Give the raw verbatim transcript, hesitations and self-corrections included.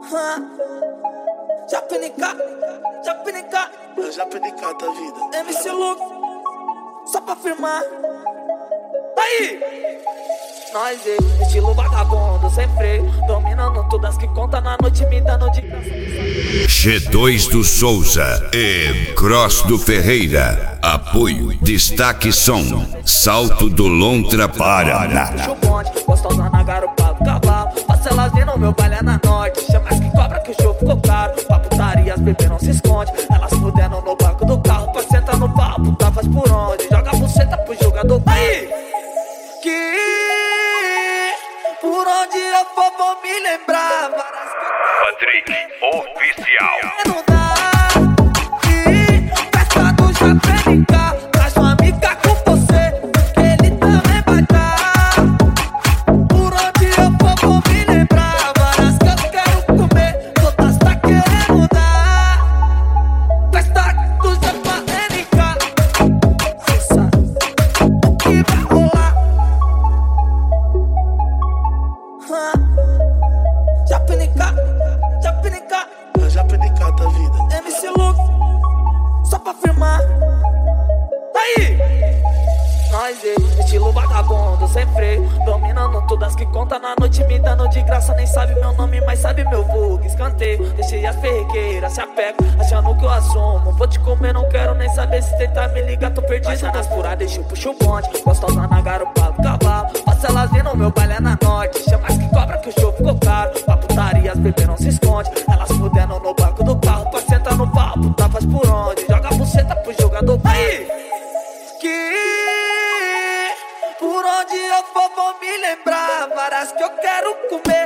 Japinica, Japinica, Eu já Japinica da vida. M C Luke, só pra firmar. Aí! Nós, estilo vagabundo, sem freio, dominando todas que conta na noite, me dando de graça. G dois do Souza e Cross do Ferreira. Apoio, destaque som, Salto do Lontra, Paraná. Puxa o bonde, gostosa na garupa do cavalo. Parcelas vindo, meu baile é na norte. Chama mais que cobra que o show ficou caro. Pra putaria as bebês não se esconde. Elas fudendo no banco do carro. Pra sentar no papo, tá faz por onde. Joga a buceta pro jogador. Aí! Que por onde eu for vou me lembrar. Patrick Oficial. Não dá. E festa do Japinica. Traz uma amiga com você, que ele também vai dar. Por onde eu for vou me lembrar. Várias que eu quero comer, todas tá querendo dar. Festa do Japinica. Cê sabe o que vai rolar. Japinica, Japinica, Eu já Japinica da vida. M C Luke, só pra firmar. Aí! Nós, estilo vagabundo, sem freio, dominando todas que conta na noite, me dando de graça. Nem sabe meu nome, mas sabe meu vulgo. Escanteio, deixei as ferrequeiras, se apego, achando que eu assumo. Vou te comer, não quero nem saber, se tentar me ligar, tô perdido. Vai nas furadas, deixa eu puxo o bonde, gostosa na garupa do cavalo. Parcelas vindo, meu baile é na norte. Chama mais que cobra que o show ficou caro. Pra putaria as bebês não se esconde. Elas fudendo no banco do carro. Pra sentar no papo, tá faz por onde. Joga a buceta pro jogador. Aí! Que por onde eu for vou me lembrar. Várias que eu quero comer.